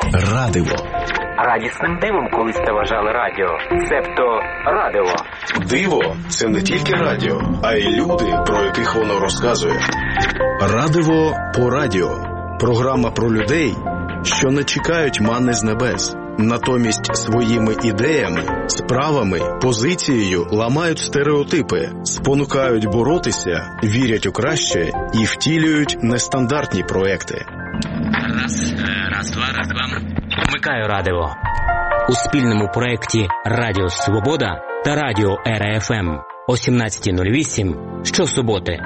Радиво. Радісним дивом колись те вважали радіо, себто радиво. Диво – це не тільки радіо, а й люди, про яких воно розказує. Радиво по радіо. Програма про людей, що не чекають манни з небес. Натомість своїми ідеями, справами, позицією ламають стереотипи, спонукають боротися, вірять у краще і втілюють нестандартні проекти. Раз, два. Вмикаю радио. У спільному проєкті «Радіо Свобода» та «Радіо РФМ» о 17:08 щосуботи.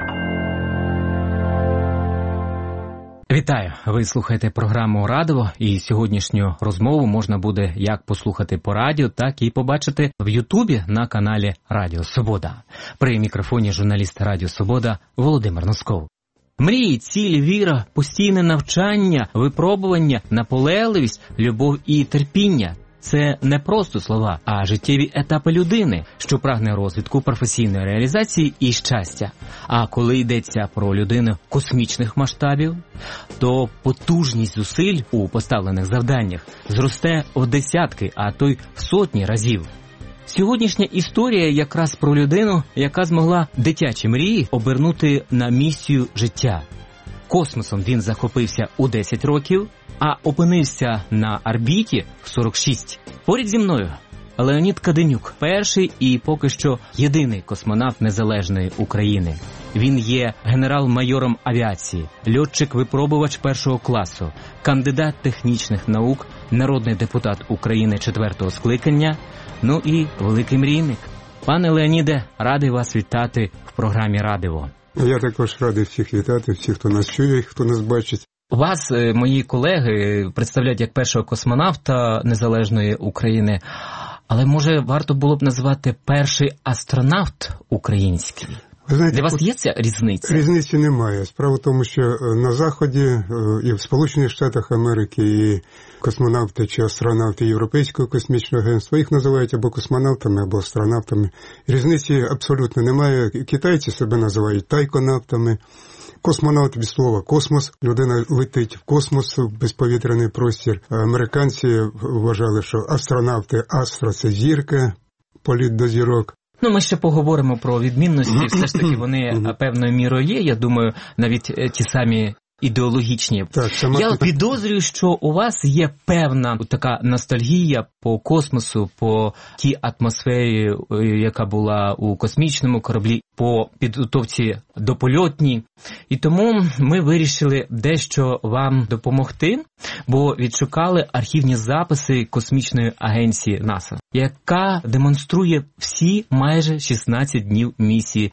Вітаю! Ви слухаєте програму «Радио», і сьогоднішню розмову можна буде як послухати по радіо, так і побачити в Ютубі на каналі «Радіо Свобода». При мікрофоні журналіст «Радіо Свобода» Володимир Носков. Мрії, ціль, віра, постійне навчання, випробування, наполегливість, любов і терпіння – це не просто слова, а життєві етапи людини, що прагне розвитку, професійної реалізації і щастя. А коли йдеться про людину космічних масштабів, то потужність зусиль у поставлених завданнях зросте в десятки, а то й в сотні разів. Сьогоднішня історія якраз про людину, яка змогла дитячі мрії обернути на місію життя. Космосом він захопився у 10 років, а опинився на орбіті в 46. Поряд зі мною Леонід Каденюк, перший і поки що єдиний космонавт незалежної України. Він є генерал-майором авіації, льотчик-випробувач першого класу, кандидат технічних наук, народний депутат України 4-го скликання, ну і великий мрійник. Пане Леоніде, радий вас вітати в програмі «Радиво». Я також радий всіх вітати, всіх, хто нас чує, хто нас бачить. Вас, мої колеги, представляють як першого космонавта незалежної України, але, може, варто було б назвати перший астронавт український? Ви знаєте, для вас є ця різниця? Різниці немає. Справа в тому, що на Заході, і в Сполучених Штатах Америки, і космонавти чи астронавти Європейського космічного агентства, їх називають або космонавтами, або астронавтами. Різниці абсолютно немає. Китайці себе називають тайконавтами. Космонавт від слова «космос». Людина летить в космос, в безповітряний простір. Американці вважали, що астронавти «астро» – це зірка, політ до зірок. Ну, ми ще поговоримо про відмінності. Все ж таки вони певною мірою є. Я думаю, навіть ті самі ідеологічні. Так, я підозрюю, що у вас є певна така ностальгія по космосу, по тій атмосфері, яка була у космічному кораблі, по підготовці до польотній. І тому ми вирішили дещо вам допомогти, бо відшукали архівні записи космічної агенції НАСА, яка демонструє всі майже 16 днів місії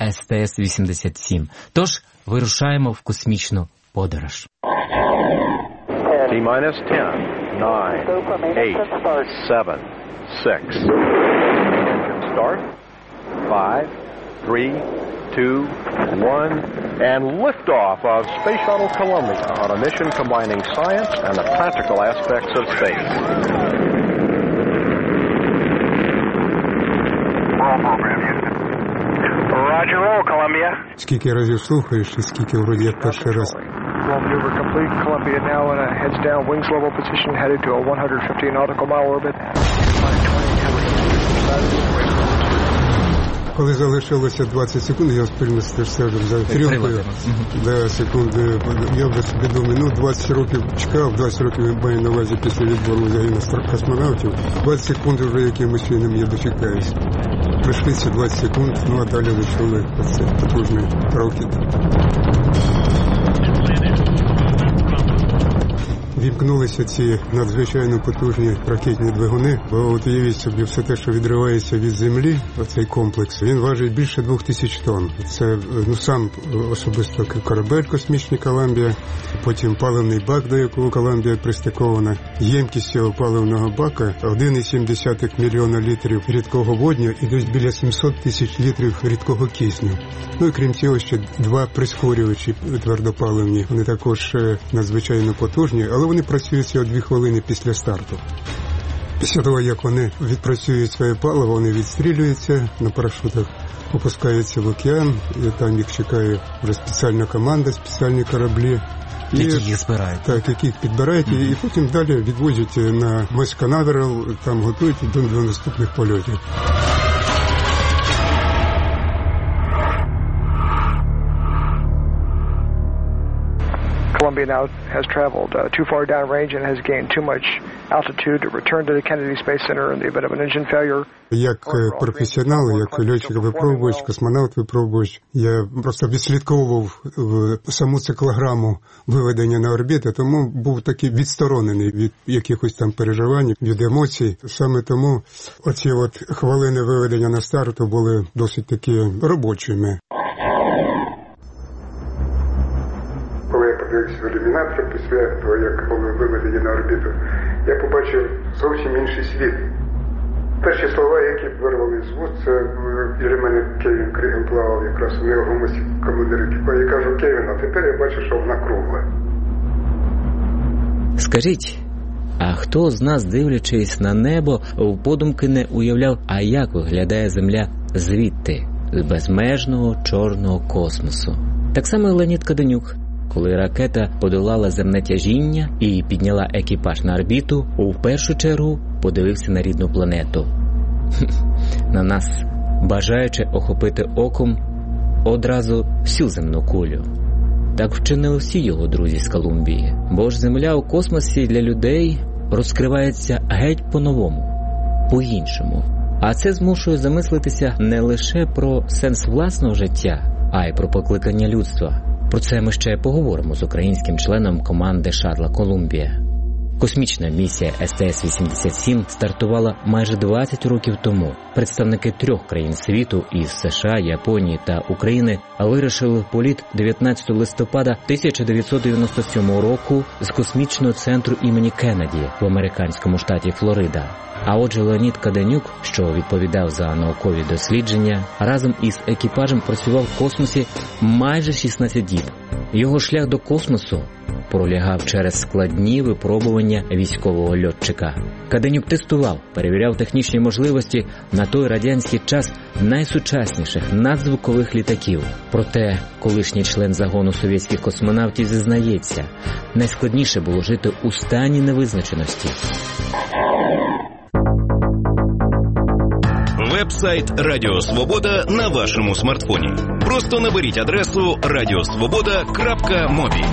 СТС-87. Тож вирушаємо в космічну подорож. T-minus 10, 9, 8, 7, 6. Engine start. 5, 3, 2, 1, and liftoff of Space Shuttle Columbia on a mission combining science and the practical aspects of space. Roll program, Houston. Roger, roll, Columbia. Скільки разів слухаєш, і скільки вроді як перший раз. Roll maneuver complete. Columbia now in a heads down, wings level position, headed to a 150 nautical mile orbit. Коли залишилося 20 секунд, я спільно стежив за стрілкою. За секунди, я вже собі думаю, 20 років чекав, 20 років маю на увазі після відбору загину космонавтів. 20 секунд вже якимось чином я дочекаюсь. Пройшли ці 20 секунд, а далі ви чули оце потужний рокет. Вімкнулися ці надзвичайно потужні ракетні двигуни, бо от уявіть собі, все те, що відривається від землі, оцей комплекс, він важить більше 2000 тонн. Це сам особисто корабель космічний «Коламбія», потім паливний бак, до якого «Коламбія» пристикована. Ємкість цього паливного бака 1,7 мільйона літрів рідкого водню і десь біля 700 тисяч літрів рідкого кисню. Ну і крім цього ще 2 прискорювачі твердопаливні. Вони також надзвичайно потужні, але вони працюють всього 2 хвилини після старту. Після того, як вони відпрацюють своє паливо, вони відстрілюються на парашутах, опускаються в океан, і там їх чекає вже спеціальна команда, спеціальні кораблі. Які їх збирають. Так, які їх підбирають, і потім далі відвозять на Мес Канаверал, там готують до наступних польотів. Columbia now has traveled too far downrange and has gained too much altitude to return to the Kennedy Space Center in the event of an engine failure. Як професіонал, як льотчик-випробувач, космонавт-випробувач, я просто відслідковував саму циклограму виведення на орбіту, тому був такий відсторонений від якихось там переживань, від емоцій. Саме тому оці хвилини виведення на старту були досить такі робочими. В ілюмінатор після того, як були виведені на орбіту, я побачив зовсім інший світ. Перші слова, які вирвали з вуст, це біля мене Кевін Кріган плавав якраз у нерухомості командир екіпажу. Я кажу: Кевін, а тепер я бачу, що вона кругла. Скажіть, а хто з нас, дивлячись на небо, в подумки не уявляв, а як виглядає Земля звідти, з безмежного чорного космосу? Так само і Леонід Каденюк. Коли ракета подолала земне тяжіння і підняла екіпаж на орбіту, у першу чергу подивився на рідну планету. На нас, бажаючи охопити оком одразу всю земну кулю. Так вчинили всі його друзі з Колумбії. Бо ж Земля у космосі для людей розкривається геть по-новому, по-іншому. А це змушує замислитися не лише про сенс власного життя, а й про покликання людства. Про це ми ще поговоримо з українським членом команди шаттла «Колумбія». Космічна місія СТС-87 стартувала майже 20 років тому. Представники 3 країн світу із США, Японії та України вирушили в політ 19 листопада 1997 року з космічного центру імені Кеннеді в американському штаті Флорида. А отже, Леонід Каденюк, що відповідав за наукові дослідження, разом із екіпажем працював в космосі майже 16 діб. Його шлях до космосу пролягав через складні випробування військового льотчика. Каденюк тестував, перевіряв технічні можливості на той радянський час найсучасніших надзвукових літаків. Проте колишній член загону совєтських космонавтів зізнається, найскладніше було жити у стані невизначеності. Веб-сайт Радіо Свобода на вашому смартфоні. Просто наберіть адресу radiosvoboda.mobi.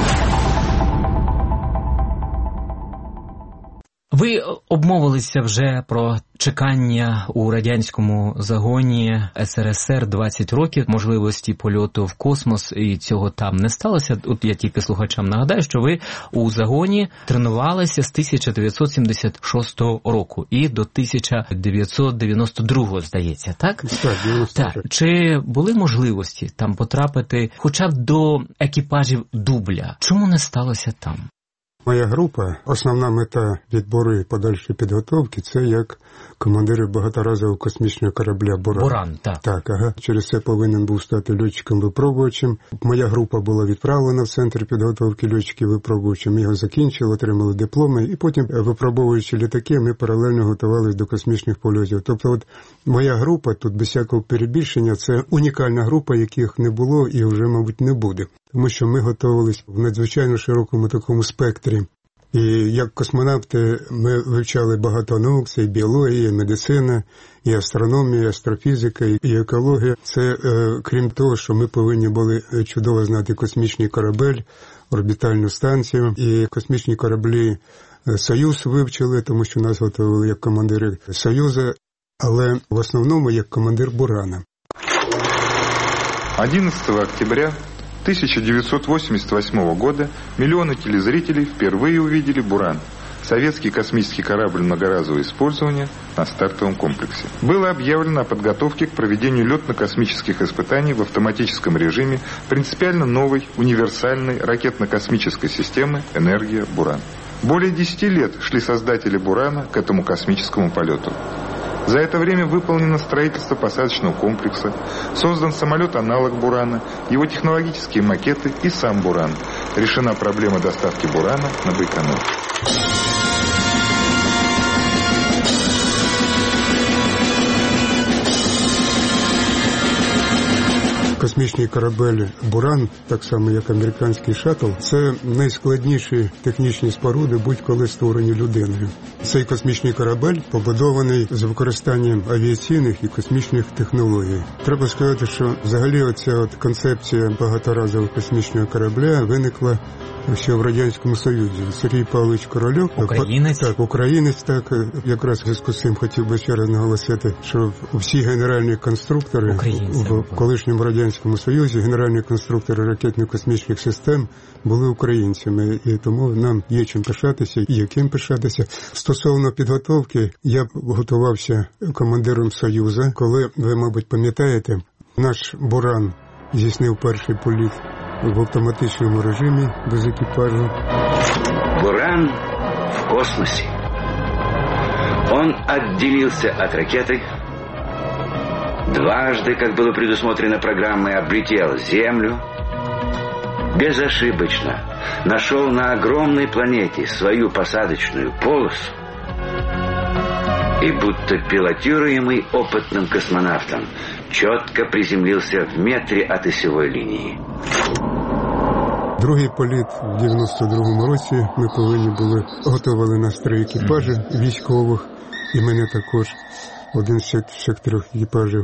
Ви обмовилися вже про чекання у радянському загоні СРСР 20 років, можливості польоту в космос, і цього там не сталося. От я тільки слухачам нагадаю, що ви у загоні тренувалися з 1976 року і до 1992, здається, так? Так. Чи були можливості там потрапити хоча б до екіпажів дубля? Чому не сталося там? Моя група, основна мета відбору і подальшої підготовки – це як командири багаторазового космічного корабля «Буран». «Буран», так. Так, ага. Через це повинен був стати льотчиком-випробувачем. Моя група була відправлена в центр підготовки льотчиків-випробувачів. Ми його закінчили, отримали дипломи. І потім, випробовуючи літаки, ми паралельно готувалися до космічних польотів. Тобто, от моя група, тут без всякого перебільшення, це унікальна група, яких не було і вже, мабуть, не буде. Тому що ми готувалися в надзвичайно широкому такому спектрі. І як космонавти ми вивчали багато наук, це і біологія, і медицина, і астрономія, і астрофізика, і екологія. Це крім того, що ми повинні були чудово знати космічний корабель, орбітальну станцію. І космічні кораблі «Союз» вивчили, тому що нас готували як командири «Союза», але в основному як командир «Бурана». 11 октября 1988 года миллионы телезрителей впервые увидели «Буран» – советский космический корабль многоразового использования на стартовом комплексе. Было объявлено о подготовке к проведению летно-космических испытаний в автоматическом режиме принципиально новой универсальной ракетно-космической системы «Энергия Буран». Более 10 лет шли создатели «Бурана» к этому космическому полету. За это время выполнено строительство посадочного комплекса, создан самолет-аналог «Бурана», его технологические макеты и сам «Буран». Решена проблема доставки «Бурана» на Байконур. Космічний корабель «Буран», так само як американський шаттл, це найскладніші технічні споруди, будь-коли створені людиною. Цей космічний корабель побудований з використанням авіаційних і космічних технологій. Треба сказати, що взагалі оця концепція багаторазового космічного корабля виникла ще в Радянському Союзі. Сергій Павлович Корольов, українець, якраз в зв'язку з цим хотів би ще раз наголосити, що всі генеральні конструктори в колишньому Радянському Союзі, генеральні конструктори ракетно-космічних систем були українцями, і тому нам є чим пишатися і яким пишатися. Стосовно підготовки, я готувався командиром Союзу, коли, ви, мабуть, пам'ятаєте, наш «Буран» здійснив перший політ в автоматичном режиме, без экипажа. «Буран» в космосе. Он отделился от ракеты, дважды, как было предусмотрено программой, облетел Землю, безошибочно нашел на огромной планете свою посадочную полосу и, будто пилотируемый опытным космонавтом, четко приземлился в метре от осевой линии. Другий політ в 92-му році ми повинні були готували нас 3 екіпажі військових, і мене також один з цих 3 екіпажів.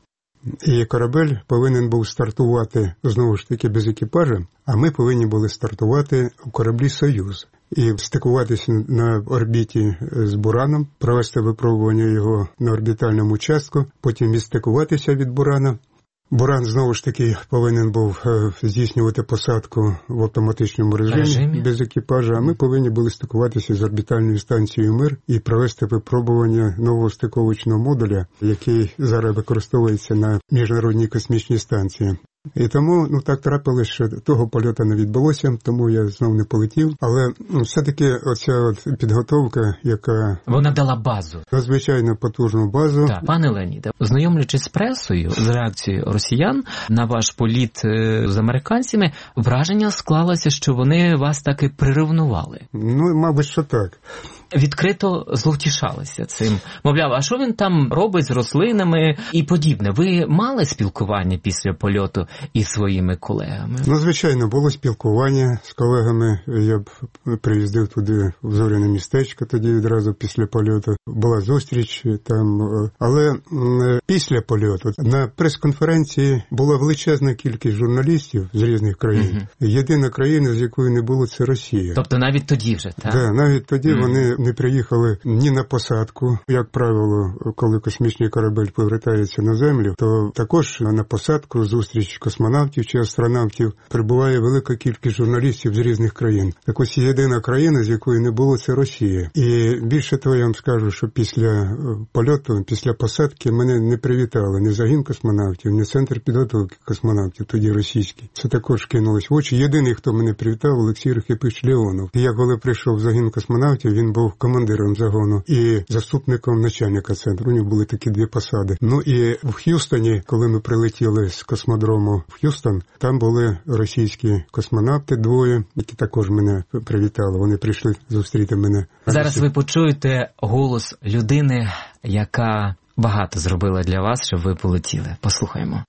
І корабель повинен був стартувати, знову ж таки, без екіпажа, а ми повинні були стартувати у кораблі «Союз» і стикуватися на орбіті з «Бураном», провести випробування його на орбітальному участку, потім відстикуватися від «Бурана». «Буран» знову ж таки повинен був здійснювати посадку в автоматичному режимі без екіпажа, а ми повинні були стикуватися з орбітальною станцією «Мир» і провести випробування нового стиковочного модуля, який зараз використовується на Міжнародній космічній станції. І тому, так трапилось, що того польоту не відбулося, тому я знов не полетів. Але все-таки оця підготовка, яка... Вона дала базу. Надзвичайно потужну базу. Так, пане Леоніде, ознайомлячись з пресою, з реакцією росіян на ваш політ з американцями, враження склалося, що вони вас таки приревнували. Мабуть, що так. Відкрито зловтішалися цим. Мовляв, а що він там робить з рослинами і подібне? Ви мали спілкування після польоту із своїми колегами? Звичайно, було спілкування з колегами. Я б приїздив туди в Зоряне містечко тоді відразу після польоту. Була зустріч там. Але після польоту на прес-конференції була величезна кількість журналістів з різних країн. Єдина країна, з якою не було, це Росія. Тобто навіть тоді вже, так? Так, навіть тоді вони не приїхали ні на посадку. Як правило, коли космічний корабель повертається на Землю, то також на посадку, зустріч космонавтів чи астронавтів прибуває велика кількість журналістів з різних країн. Так ось єдина країна, з якої не було, це Росія. І більше того, я вам скажу, що після польоту, після посадки мене не привітали ні загін космонавтів, ні центр підготовки космонавтів, тоді російський. Це також кинулось в очі. Єдиний, хто мене привітав, Олексій Рахипович Леонов. І я коли прийшов в загін космонавтів, він був командиром загону і заступником начальника центру. У нього були такі 2 посади. І в Х'юстоні, коли ми прилетіли з космодрому в Х'юстон, там були російські космонавти 2, які також мене привітали. Вони прийшли зустріти мене. Зараз ви почуєте голос людини, яка багато зробила для вас, щоб ви полетіли. Послухаємо.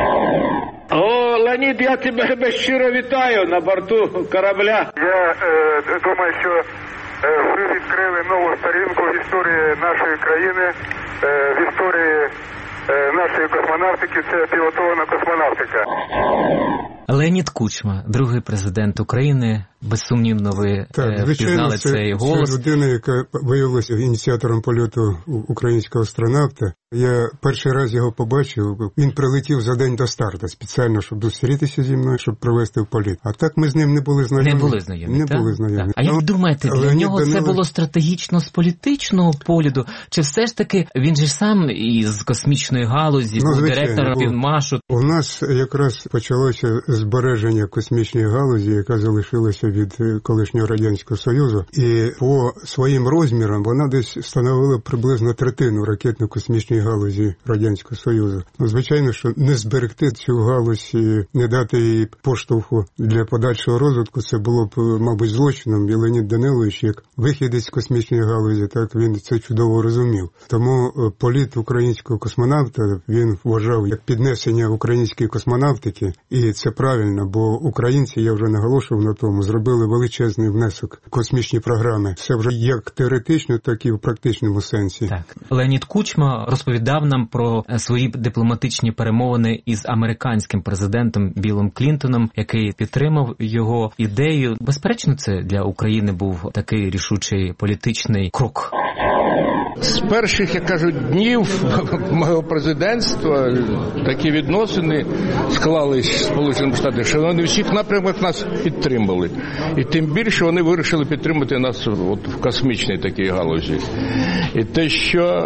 Леонід, я тебе щиро вітаю на борту корабля. Я думаю, що ви відкрили нову сторінку в історії нашої країни, в історії нашої космонавтики. Це пілотована космонавтика. Леонід Кучма, другий президент України. Безсумнівно, ви впізнали цей голос. Це людина, яка виявилася ініціатором польоту українського астронавта. Я перший раз його побачив. Він прилетів за день до старту спеціально, щоб зустрітися зі мною, щоб провести в політ. А так ми з ним не були знайомі. Не були знайомі. Так? А як думаєте, для нього це було стратегічно з політичного погляду? Чи все ж таки він же сам із космічної галузі, був директором Півмашу? У нас якраз почалося збереження космічної галузі, яка залишилася від колишнього Радянського Союзу, і по своїм розмірам вона десь становила приблизно третину ракетно-космічної галузі Радянського Союзу. Звичайно, що не зберегти цю галузь і не дати їй поштовху для подальшого розвитку, це було б, мабуть, злочином. І Леонід Данилович, як вихідець з космічної галузі, так він це чудово розумів. Тому політ українського космонавта він вважав як піднесення української космонавтики, і це правильно, бо українці, я вже наголошував на тому, зробили величезний внесок в космічні програми. Це вже як теоретично, так і в практичному сенсі. Так. Леонід Кучма розповідав нам про свої дипломатичні перемовини із американським президентом Біллом Клінтоном, який підтримав його ідею. Безперечно, це для України був такий рішучий політичний крок. З перших, як кажуть, днів мого президентства такі відносини склались з Сполученими Штатами, що вони в всіх напрямках нас підтримали. І тим більше вони вирішили підтримати нас от в космічній такій галузі. І те, що,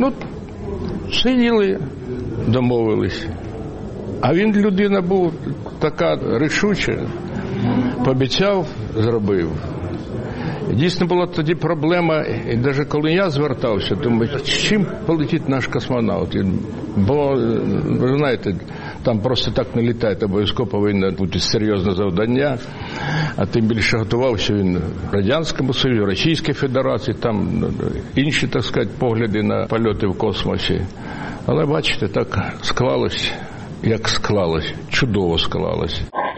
сиділи, домовились. А він, людина, був така рішуча, пообіцяв, зробив. Дійсно була тоді проблема, і навіть коли я звертався, думаю, з чим полетить наш космонавт? Бо, ви знаєте, там просто так не літає, обов'язково повинно бути серйозне завдання, а тим більше готувався він в Радянському Союзі, Російській Федерації, там інші, так сказати, погляди на польоти в космосі. Але, бачите, так склалось, як склалось, чудово склалось.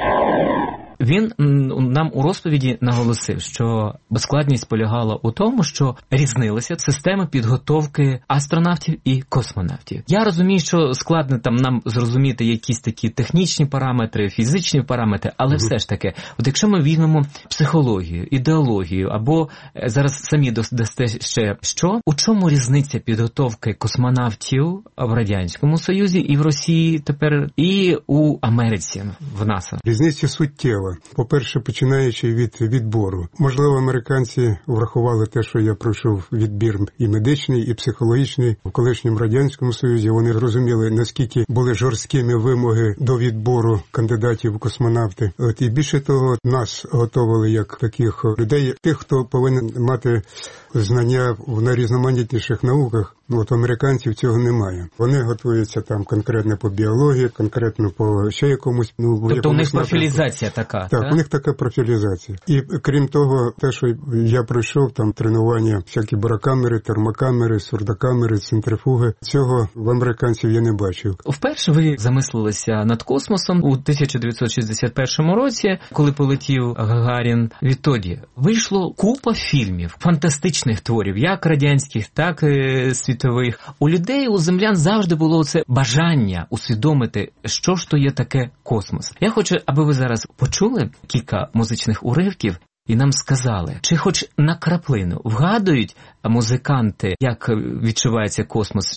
Він нам у розповіді наголосив, що складність полягала у тому, що різнилися системи підготовки астронавтів і космонавтів. Я розумію, що складно там нам зрозуміти якісь такі технічні параметри, фізичні параметри, але все ж таки, от якщо ми візьмемо психологію, ідеологію, або зараз самі дасте ще що, у чому різниця підготовки космонавтів в Радянському Союзі і в Росії тепер, і у Америці, в НАСА? Різниця суттєва. По-перше, починаючи від відбору. Можливо, американці врахували те, що я пройшов відбір і медичний, і психологічний. В колишньому Радянському Союзі вони розуміли, наскільки були жорсткими вимоги до відбору кандидатів у космонавти. І більше того, нас готували як таких людей, тих, хто повинен мати знання в найрізноманітніших науках. От американців цього немає. Вони готуються там конкретно по біології, конкретно по ще якомусь. Тобто у них профілізація така? Так, у них така профілізація. І крім того, те, що я пройшов, там тренування, всякі барокамери, термокамери, сурдокамери, центрифуги, цього в американців я не бачив. Вперше ви замислилися над космосом у 1961 році, коли полетів Гагарін. Відтоді вийшло купа фільмів, фантастичних творів, як радянських, так і світових. У людей, у землян завжди було це бажання усвідомити, що ж то є таке космос. Я хочу, аби ви зараз почули кілька музичних уривків і нам сказали, чи хоч на краплину вгадують музиканти, як відчувається космос.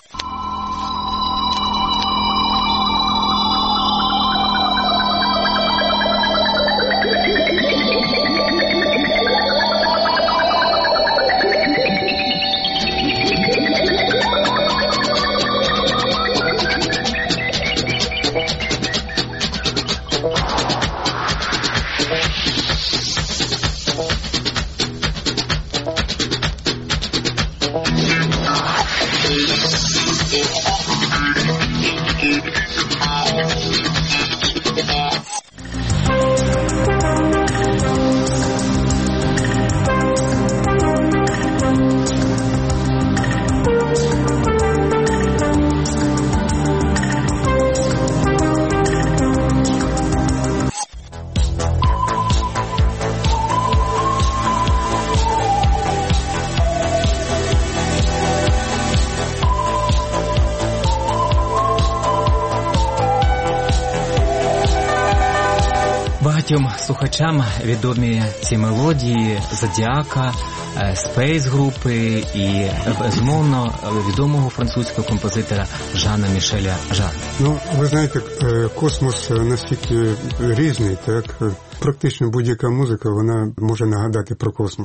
Багатьом слухачам відомі ці мелодії Зодіака, Space групи і, безумовно, відомого французького композитора Жана Мішеля Жарра. Ви знаєте, космос настільки різний, так? Практично будь-яка музика, вона може нагадати про космос.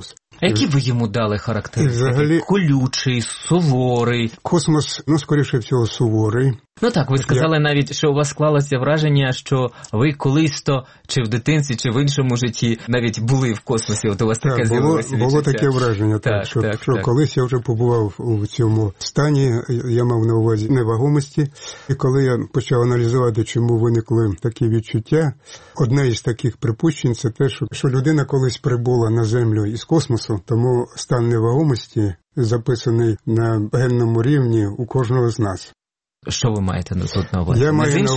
Які ви йому дали характеристики? Взагалі... Колючий, суворий? Космос, скоріше всього, суворий. Так, ви сказали навіть, що у вас склалося враження, що ви колись-то, чи в дитинстві, чи в іншому житті, навіть були в космосі, от у вас таке з'явилося відчуття. Було таке враження, що колись я вже побував у цьому стані, я мав на увазі невагомості, і коли я почав аналізувати, чому виникли такі відчуття, одне із таких припущень – це те, що людина колись прибула на Землю із космосу, тому стан невагомості записаний на генному рівні у кожного з нас. Що ви маєте тут на увазі?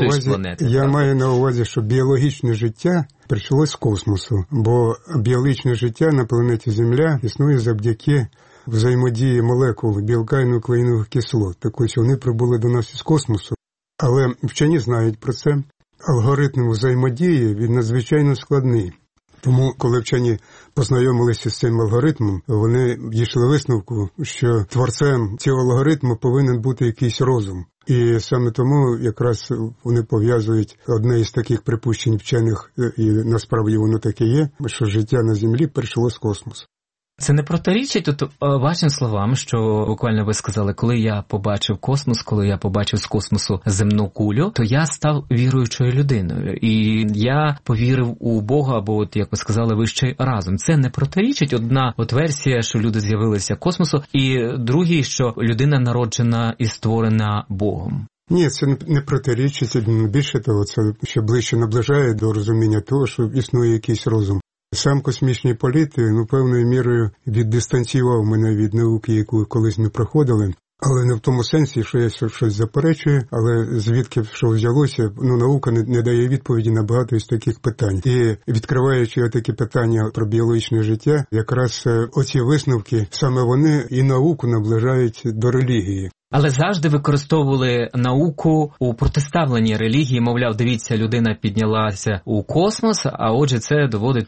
Я маю на увазі, що біологічне життя почалось з космосу, бо біологічне життя на планеті Земля існує завдяки взаємодії молекул білка і нуклеїнових кислот. Так ось вони прибули до нас із космосу. Але вчені знають про це. Алгоритм взаємодії, він надзвичайно складний. Тому, коли вчені познайомилися з цим алгоритмом, вони дійшли висновку, що творцем цього алгоритму повинен бути якийсь розум. І саме тому якраз вони пов'язують одне із таких припущень вчених, і насправді воно таке є, що життя на Землі почало з космосу. Це не протирічить тут вашим словам, що буквально ви сказали, коли я побачив космос, коли я побачив з космосу земну кулю, то я став віруючою людиною. І я повірив у Бога, або, як ви сказали, вищий разум. Це не протирічить одна версія, що люди з'явилися в космосу, і другий, що людина народжена і створена Богом. Ні, це не протирічить. Більше того, це ще ближче наближає до розуміння того, що існує якийсь розум. Сам космічний політ, певною мірою віддистанціював мене від науки, яку колись ми проходили. Але не в тому сенсі, що я щось заперечую, але звідки що взялося, наука не дає відповіді на багато із таких питань. І відкриваючи такі питання про біологічне життя, якраз оці висновки, саме вони і науку наближають до релігії. Але завжди використовували науку у протиставленні релігії. Мовляв, дивіться, людина піднялася у космос, а отже це доводить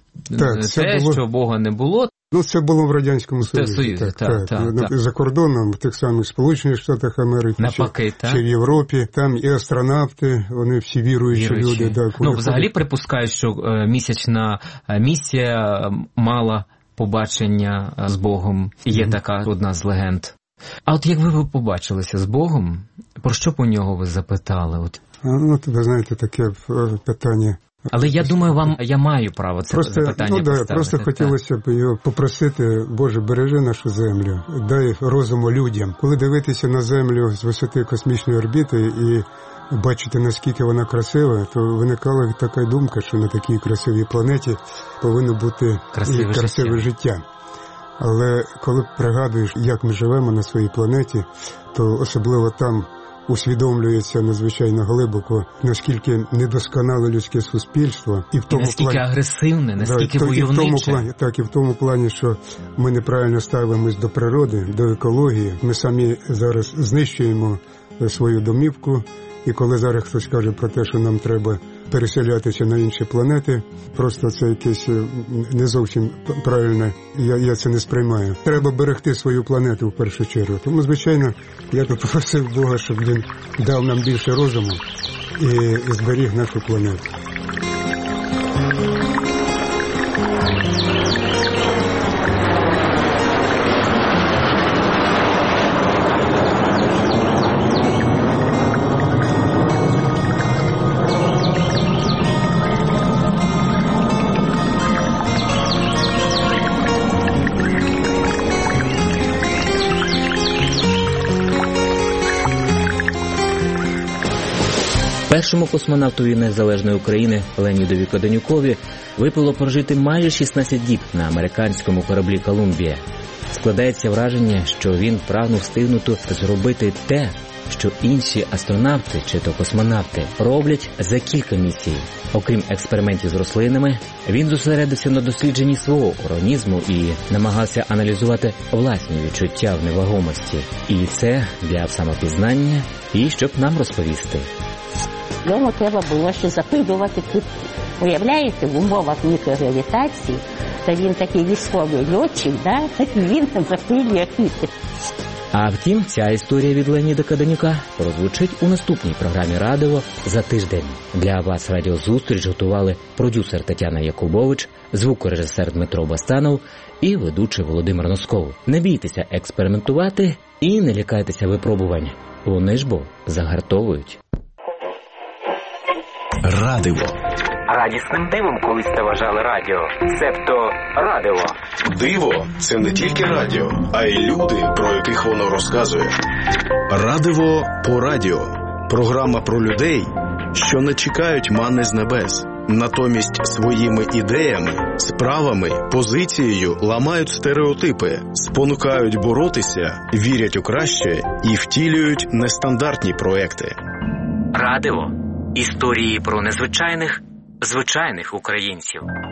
що Бога не було. Це було в Радянському Союзі. Так. За кордоном, в тих самих Сполучених Штатах Америки, чи в Європі. Там і астронавти, вони всі віруючі люди. Взагалі припускають, що місячна місія мала побачення з Богом. Є така одна з легенд. А от як ви побачилися з Богом, про що по нього ви запитали? Ви знаєте, таке питання. Але я думаю, я маю право це запитання поставити. Просто хотілося б його попросити, Боже, бережи нашу землю, дай розуму людям. Коли дивитися на землю з висоти космічної орбіти і бачити, наскільки вона красива, то виникала така думка, що на такій красивій планеті повинно бути красиве життя. Але коли пригадуєш, як ми живемо на своїй планеті, то особливо там усвідомлюється надзвичайно глибоко, наскільки недосконале людське суспільство. І наскільки агресивне, наскільки войовниче. І в тому плані, що ми неправильно ставимось до природи, до екології. Ми самі зараз знищуємо свою домівку. І коли зараз хтось каже про те, що нам треба переселятися на інші планети, просто це якесь не зовсім правильне, я це не сприймаю. Треба берегти свою планету в першу чергу. Тому, звичайно, я попросив Бога, щоб він дав нам більше розуму і зберіг нашу планету. Першому космонавтові Незалежної України Леонідові Каденюкові випало прожити майже 16 діб на американському кораблі «Колумбія». Складається враження, що він прагнув встигнути зробити те, що інші астронавти чи то космонавти роблять за кілька місій. Окрім експериментів з рослинами, він зосередився на дослідженні свого організму і намагався аналізувати власні відчуття в невагомості. І це для самопізнання і щоб нам розповісти. Йому треба було ще запилювати квітки. Уявляєте, в умовах мікрогравітації, то він такий військовий льотчик, він запилює квітки. А втім, ця історія від Леоніда Каденюка прозвучить у наступній програмі «Радиво» за тиждень. Для вас радіозустріч готували продюсер Тетяна Якубович, звукорежисер Дмитро Бастанов і ведучий Володимир Носков. Не бійтеся експериментувати і не лякайтеся випробувань. Вони ж бо загартовують. Радиво. Радісним дивом колись це вважали радіо, себто радиво. Диво – це не тільки радіо, а й люди, про яких воно розказує. Радиво по радіо. Програма про людей, що не чекають манни з небес. Натомість своїми ідеями, справами, позицією ламають стереотипи, спонукають боротися, вірять у краще і втілюють нестандартні проекти. Радиво. Історії про незвичайних, звичайних українців.